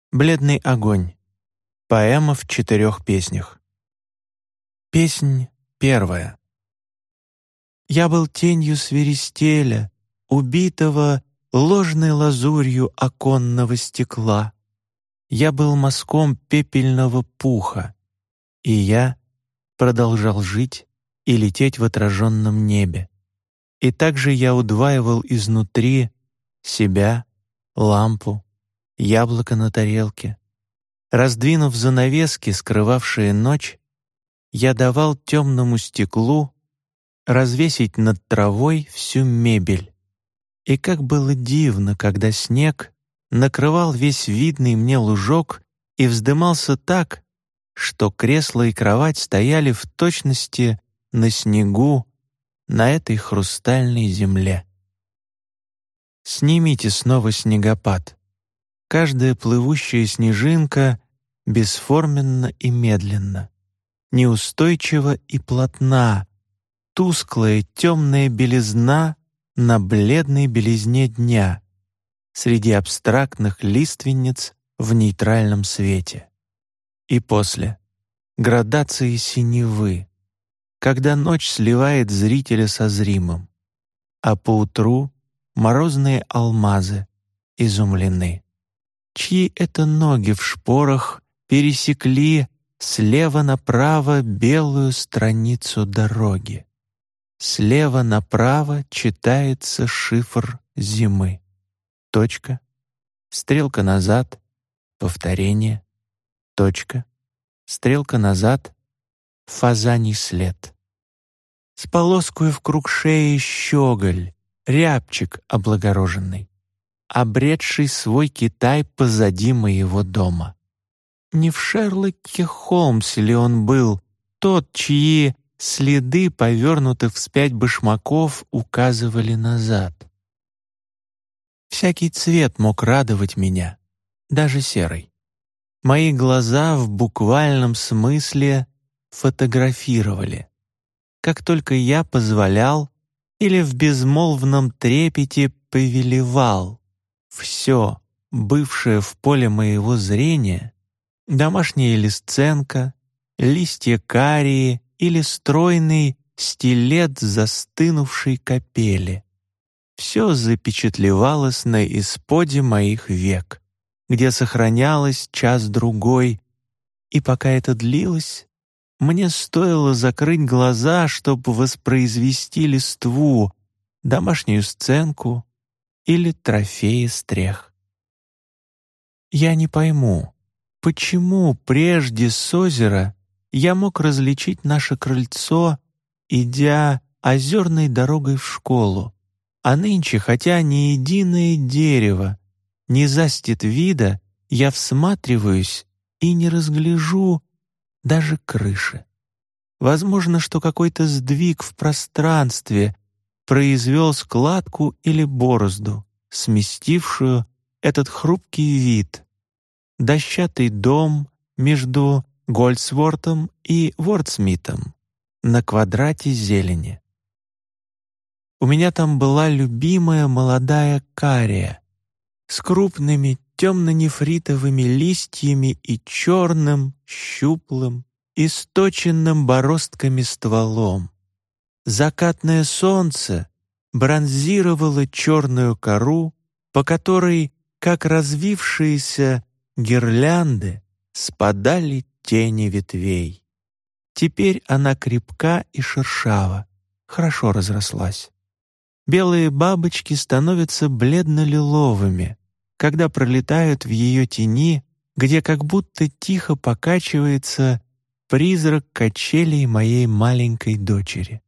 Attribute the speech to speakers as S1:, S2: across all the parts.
S1: Бледный огонь. Поэма в 4 песнях. Песнь 1. Я был тенью свиристеля, убитого ложной лазурью оконного стекла. Я был мазком пепельного пуха, и я продолжал жить и лететь в отраженном небе. И также я удваивал изнутри себя, лампу, яблоко на тарелке. Раздвинув занавески, скрывавшие ночь, я давал темному стеклу развесить над травой всю мебель. И как было дивно, когда снег накрывал весь видный мне лужок и вздымался так, что кресло и кровать стояли в точности на снегу на этой хрустальной земле. Снимите снова снегопад. Каждая плывущая снежинка бесформенна и медленна, неустойчива и плотна, тусклая темная белизна на бледной белизне дня среди абстрактных лиственниц в нейтральном свете. И после градации синевы, когда ночь сливает зрителя со зримым, а поутру морозные алмазы изумлены. Чьи это ноги в шпорах пересекли слева направо белую страницу дороги? Слева направо читается шифр зимы. Точка, стрелка назад, повторение, точка, стрелка назад, фазаний след. С полоскою в круг шеи щеголь, рябчик облагороженный, обретший свой Китай позади моего дома. Не в Шерлоке Холмсе ли он был, тот, чьи следы повернутых вспять башмаков указывали назад? Всякий цвет мог радовать меня, даже серый. Мои глаза в буквальном смысле фотографировали. Как только я позволял или в безмолвном трепете повелевал, все, бывшее в поле моего зрения, домашняя лисценка, листья карии или стройный стилет застынувшей капели, все запечатлевалось на исподе моих век, где сохранялось час-другой, и пока это длилось, мне стоило закрыть глаза, чтобы воспроизвести листву, домашнюю сценку или трофеи стрех. Я не пойму, почему прежде с озера я мог различить наше крыльцо, идя озерной дорогой в школу, а нынче, хотя ни единое дерево не застит вида, я всматриваюсь и не разгляжу даже крыши. Возможно, что какой-то сдвиг в пространстве произвел складку или борозду, сместившую этот хрупкий вид. Дощатый дом между Гольдсвортом и Вордсмитом на квадрате зелени. У меня там была любимая молодая кария с крупными темно-нефритовыми листьями и черным, щуплым, источенным бороздками стволом. Закатное солнце бронзировало черную кору, по которой, как развившиеся гирлянды, спадали тени ветвей. Теперь она крепка и шершава, хорошо разрослась. Белые бабочки становятся бледно-лиловыми, когда пролетают в ее тени, где как будто тихо покачивается призрак качелей моей маленькой дочери.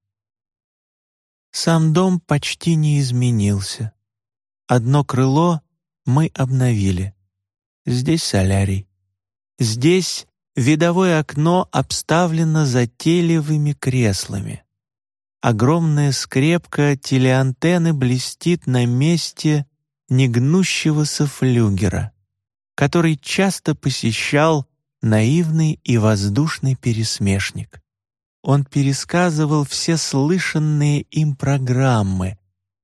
S1: Сам дом почти не изменился. Одно крыло мы обновили. Здесь солярий. Здесь видовое окно обставлено затейливыми креслами. Огромная скрепка телеантенны блестит на месте негнущегося флюгера, который часто посещал наивный и воздушный пересмешник. Он пересказывал все слышанные им программы,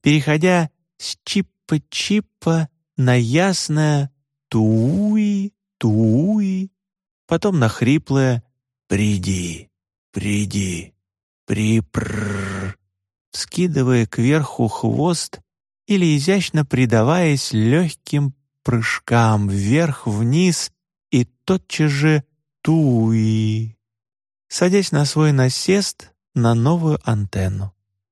S1: переходя с чиппа-чиппа на ясное туи, потом на хриплое «приди, приди, припрррр», вскидывая кверху хвост или изящно предаваясь легким прыжкам вверх-вниз и тотчас же туи, садясь на свой насест на новую антенну.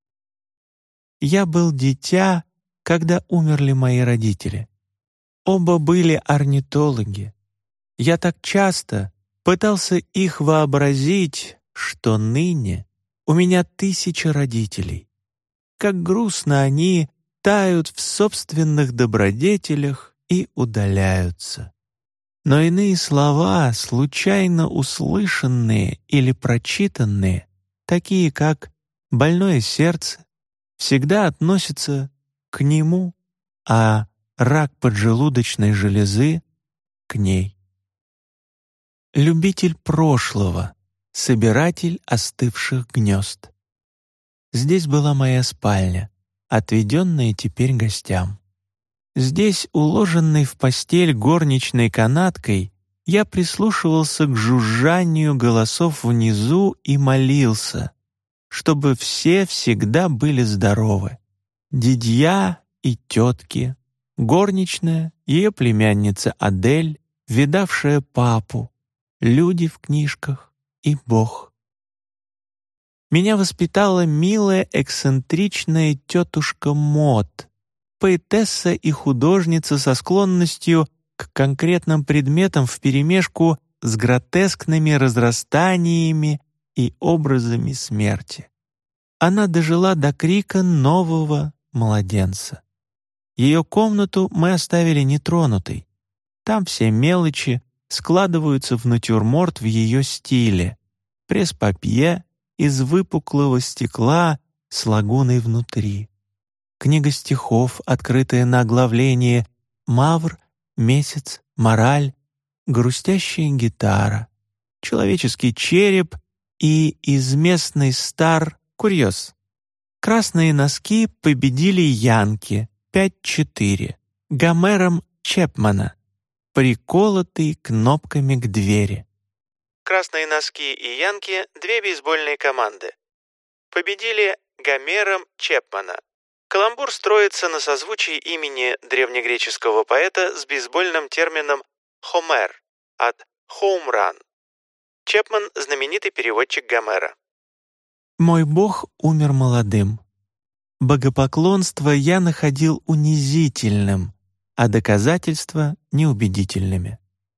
S1: Я был дитя, когда умерли мои родители. Оба были орнитологи. Я так часто пытался их вообразить, что ныне у меня 1000 родителей. Как грустно они тают в собственных добродетелях и удаляются. Но иные слова, случайно услышанные или прочитанные, такие как «больное сердце», всегда относятся к нему, а рак поджелудочной железы — к ней. Любитель прошлого, собиратель остывших гнезд. Здесь была моя спальня, отведенная теперь гостям. Здесь, уложенный в постель горничной канаткой, я прислушивался к жужжанию голосов внизу и молился, чтобы все всегда были здоровы. Дядья и тетки, горничная, ее племянница Адель, видавшая папу, люди в книжках и Бог. Меня воспитала милая эксцентричная тетушка Мот, поэтесса и художница со склонностью к конкретным предметам вперемешку с гротескными разрастаниями и образами смерти. Она дожила до крика нового младенца. Ее комнату мы оставили нетронутой. Там все мелочи складываются в натюрморт в ее стиле. Пресс-папье из выпуклого стекла с лагуной внутри. Книга стихов, открытая на оглавлении «Мавр», «Месяц», «Мораль», грустящая гитара, человеческий череп и из местной стар курьез. Красные носки победили Янки 5-4 Гомером Чепмана, приколотый кнопками к двери. Красные носки и Янки — 2 бейсбольные команды. Победили Гомером Чепмана. Каламбур строится на созвучии имени древнегреческого поэта с бейсбольным термином «хомер» от «хоумран». Чепман — знаменитый переводчик Гомера. Мой бог умер молодым. Богопоклонство я находил унизительным, а доказательства — неубедительными.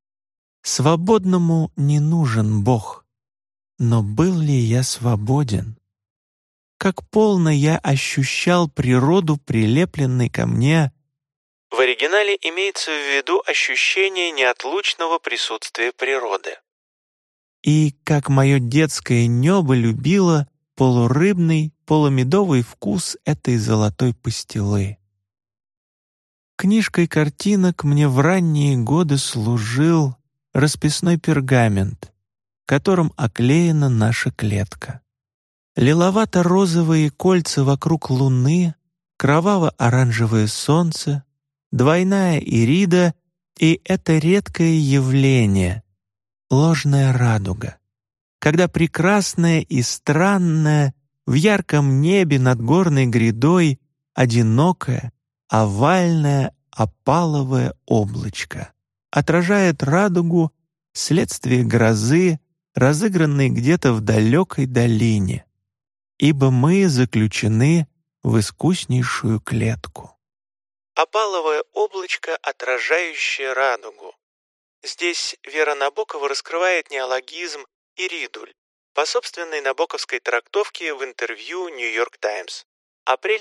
S1: Свободному не нужен Бог. Но был ли я свободен? Как полно я ощущал природу, прилепленной ко мне. В оригинале имеется в виду ощущение неотлучного присутствия природы. И как мое детское небо любило полурыбный, полумедовый вкус этой золотой пастилы. Книжкой картинок мне в ранние годы служил расписной пергамент, которым оклеена наша клетка. Лиловато-розовые кольца вокруг луны, кроваво-оранжевое солнце, двойная ирида и это редкое явление — ложная радуга, когда прекрасное и странное в ярком небе над горной грядой одинокое, овальное, опаловое облачко отражает радугу, следствие грозы, разыгранной где-то в далекой долине, ибо мы заключены в искуснейшую клетку. Опаловое облачко, отражающее радугу. Здесь Вера Набокова раскрывает неологизм «иридуль» по собственной набоковской трактовке в интервью «Нью-Йорк Таймс», апрель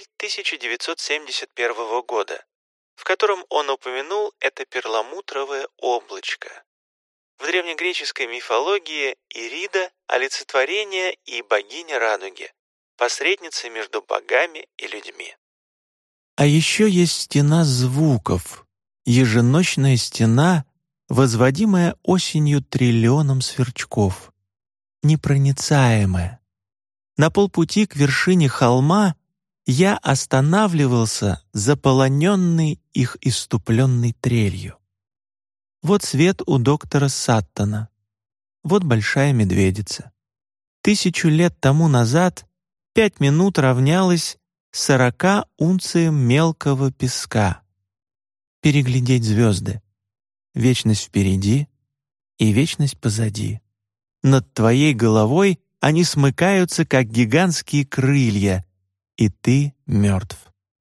S1: 1971 года, в котором он упомянул это перламутровое облачко. В древнегреческой мифологии Ирида — олицетворение и богиня радуги, посредница между богами и людьми. А еще есть стена звуков, еженочная стена, возводимая осенью триллионом сверчков, непроницаемая. На полпути к вершине холма я останавливался, заполоненный их иступленной трелью. Вот свет у доктора Саттона. вот большая медведица. 1000 лет тому назад 5 минут равнялось 40 унциям мелкого песка. Переглядеть звезды. Вечность впереди и вечность позади. Над твоей головой они смыкаются, как гигантские крылья, и ты мертв.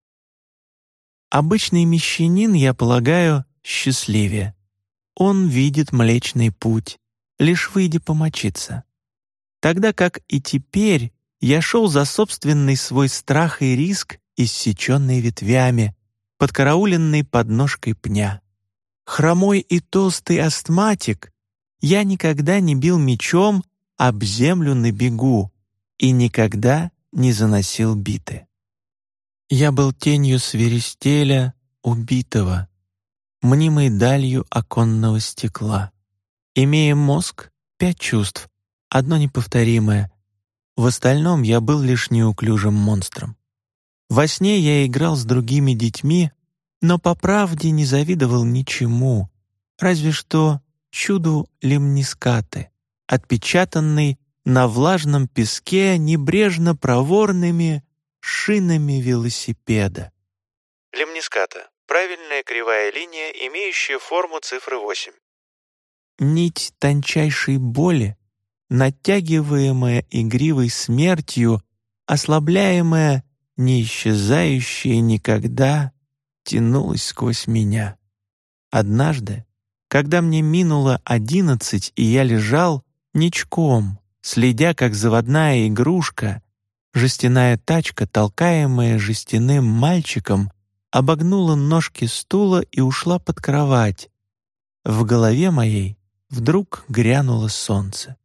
S1: Обычный мещанин, я полагаю, счастливее. Он видит Млечный Путь, лишь выйдя помочиться. Тогда как и теперь я шел за собственный свой страх и риск, иссеченный ветвями, подкарауленный подножкой пня. Хромой и толстый астматик, я никогда не бил мечом об землю на бегу и никогда не заносил биты. Я был тенью свиристеля, убитого, мнимой далью оконного стекла. Имея мозг, 5 чувств, одно неповторимое. В остальном я был лишь неуклюжим монстром. Во сне я играл с другими детьми, но по правде не завидовал ничему, разве что чуду лемнискаты, отпечатанной на влажном песке небрежно проворными шинами велосипеда. Лемниската — правильная кривая линия, имеющая форму цифры 8. Нить тончайшей боли, натягиваемая игривой смертью, ослабляемая, не исчезающая никогда, тянулась сквозь меня. Однажды, когда мне минуло 11, и я лежал ничком, следя, как заводная игрушка, жестяная тачка, толкаемая жестяным мальчиком, обогнула ножки стула и ушла под кровать. В голове моей вдруг грянуло солнце.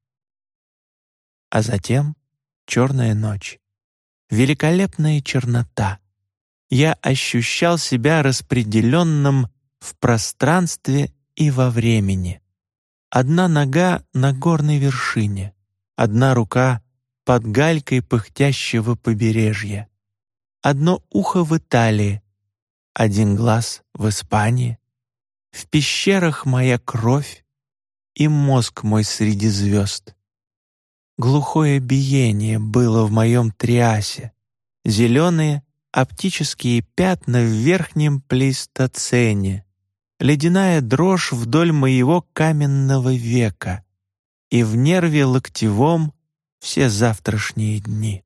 S1: А затем черная ночь, великолепная чернота. Я ощущал себя распределенным в пространстве и во времени. Одна нога на горной вершине, одна рука под галькой пыхтящего побережья, одно ухо в Италии, один глаз в Испании, в пещерах моя кровь и мозг мой среди звезд. Глухое биение было в моем триасе, зеленые оптические пятна в верхнем плейстоцене, ледяная дрожь вдоль моего каменного века и в нерве локтевом все завтрашние дни.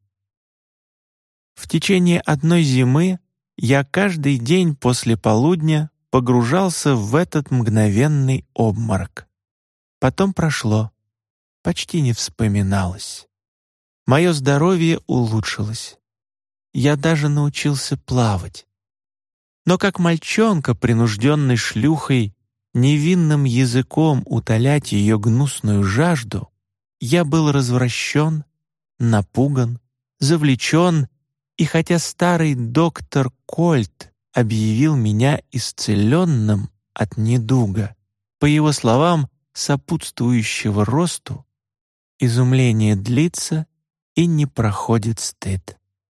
S1: В течение одной зимы я каждый день после полудня погружался в этот мгновенный обморок. Потом прошло, почти не вспоминалось. Мое здоровье улучшилось. Я даже научился плавать. Но как мальчонка, принужденный шлюхой, невинным языком утолять ее гнусную жажду, я был развращен, напуган, завлечен, и хотя старый доктор Кольт объявил меня исцеленным от недуга, по его словам, сопутствующего росту, изумление длится и не проходит стыд.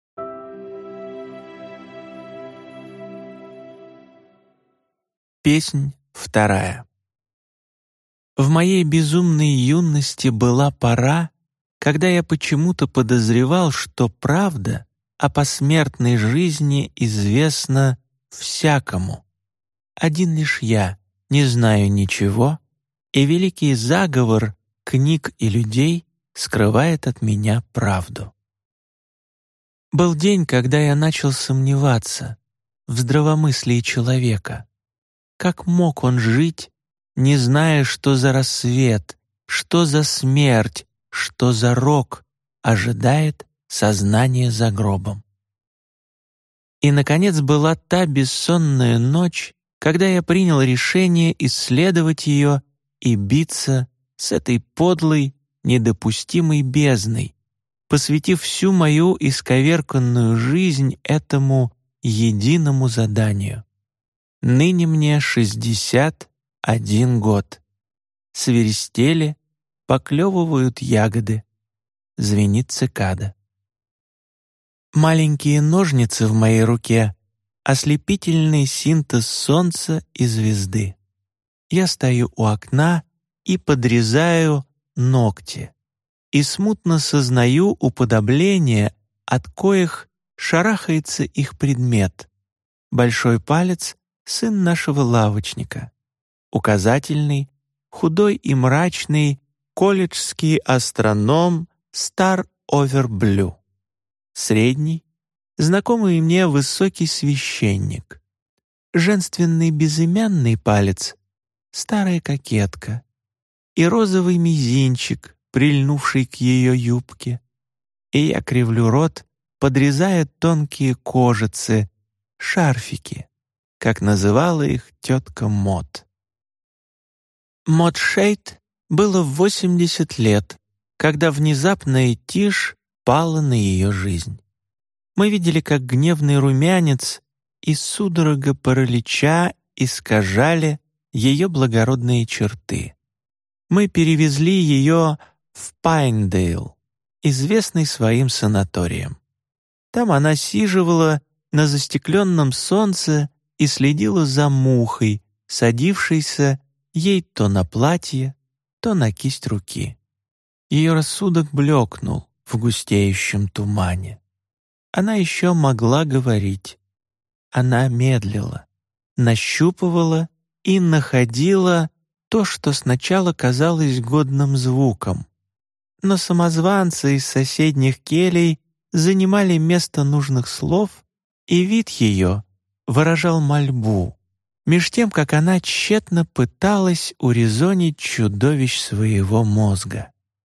S1: Песнь 2. В моей безумной юности была пора, когда я почему-то подозревал, что правда о посмертной жизни известна всякому. Один лишь я не знаю ничего, и великий заговор книг и людей скрывает от меня правду. Был день, когда я начал сомневаться в здравомыслии человека. Как мог он жить, не зная, что за рассвет, что за смерть, что за рок ожидает сознание за гробом? И, наконец, была та бессонная ночь, когда я принял решение исследовать ее и биться с этой подлой, недопустимой бездной, посвятив всю мою исковерканную жизнь этому единому заданию. Ныне мне 61 год. Свиристели, поклевывают ягоды, звенит цикада. Маленькие ножницы в моей руке — ослепительный синтез солнца и звезды. Я стою у окна и подрезаю ногти, и смутно сознаю уподобление, от коих шарахается их предмет. Большой палец — сын нашего лавочника, указательный, худой и мрачный, колледжский астроном Стар Оверблю, средний, знакомый мне высокий священник, женственный безымянный палец — старая кокетка, и розовый мизинчик, прильнувший к ее юбке, и я кривлю рот, подрезая тонкие кожицы, шарфики, как называла их тетка Мот. Мот Шейд было 80 лет, когда внезапная тишь пала на ее жизнь. Мы видели, как гневный румянец и судорога паралича искажали ее благородные черты. Мы перевезли ее в Пайндейл, известный своим санаторием. Там она сиживала на застекленном солнце и следила за мухой, садившейся ей то на платье, то на кисть руки. Ее рассудок блекнул в густеющем тумане. Она еще могла говорить. Она медлила, нащупывала и находила то, что сначала казалось годным звуком. Но самозванцы из соседних келей занимали место нужных слов, и вид ее выражал мольбу, меж тем, как она тщетно пыталась урезонить чудовищ своего мозга.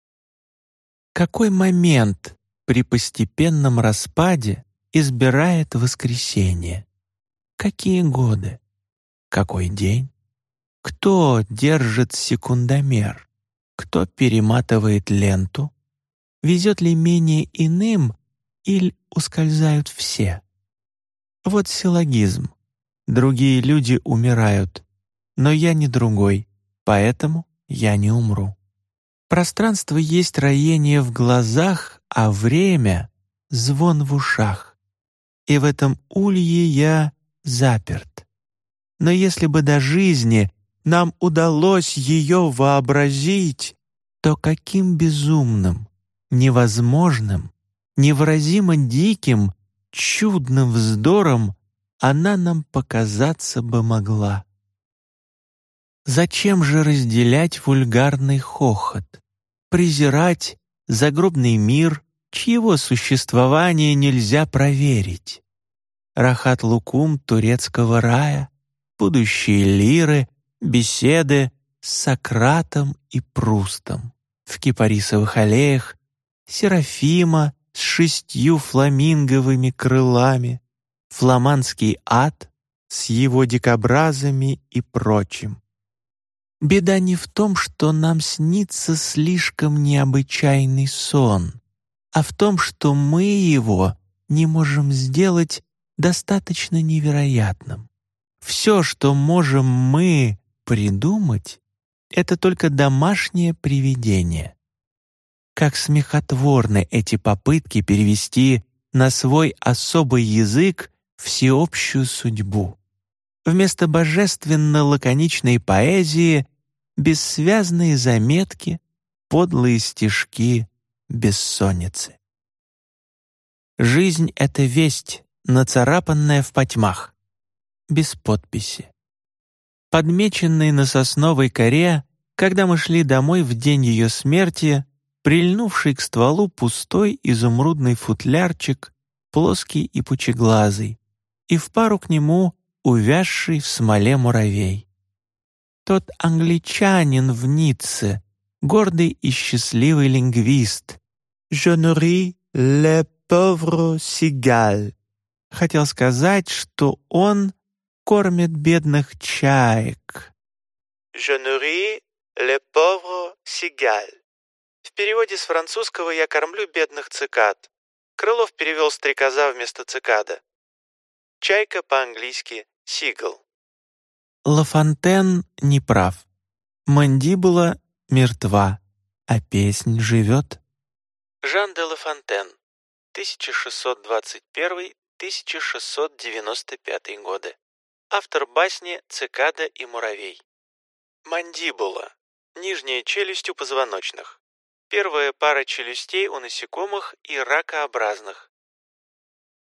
S1: Какой момент при постепенном распаде избирает воскресенье? Какие годы? Какой день? Кто держит секундомер? Кто перематывает ленту? Везет ли менее иным или ускользают все? Вот силлогизм. Другие люди умирают, но я не другой, поэтому я не умру. Пространство есть роение в глазах, а время — звон в ушах. И в этом улье я заперт. Но если бы до жизни нам удалось ее вообразить, то каким безумным, невозможным, невыразимо диким, чудным вздором она нам показаться бы могла. Зачем же разделять вульгарный хохот, презирать загробный мир, чьего существования нельзя проверить? Рахат-лукум турецкого рая, будущие лиры, беседы с Сократом и Прустом в кипарисовых аллеях, Серафима с 6 фламинговыми крылами, фламандский ад с его дикобразами и прочим. Беда не в том, что нам снится слишком необычайный сон, а в том, что мы его не можем сделать достаточно невероятным. Все, что можем мы придумать, это только домашнее привидение. Как смехотворны эти попытки перевести на свой особый язык всеобщую судьбу. Вместо божественно-лаконичной поэзии — бессвязные заметки, подлые стишки, бессонницы. Жизнь — это весть, нацарапанная в потьмах, без подписи. Подмеченный на сосновой коре, когда мы шли домой в день ее смерти, прильнувший к стволу пустой изумрудный футлярчик, плоский и пучеглазый, и в пару к нему увязший в смоле муравей. Тот англичанин в Ницце, гордый и счастливый лингвист, «Je nourris les pauvres cigales», хотел сказать, что он кормит бедных чаек. «Je nourris les pauvres cigales». В переводе с французского «я кормлю бедных цикад». Крылов перевел «стрекоза» вместо «цикада». Чайка по-английски «seagull». Ла Фонтен не прав. Мандибула мертва, а песнь живет. Жан де Ла Фонтен, 1621-1695 годы. Автор басни «Цикада и муравей». Мандибула Нижняя челюсть у позвоночных. Первая пара челюстей у насекомых и ракообразных.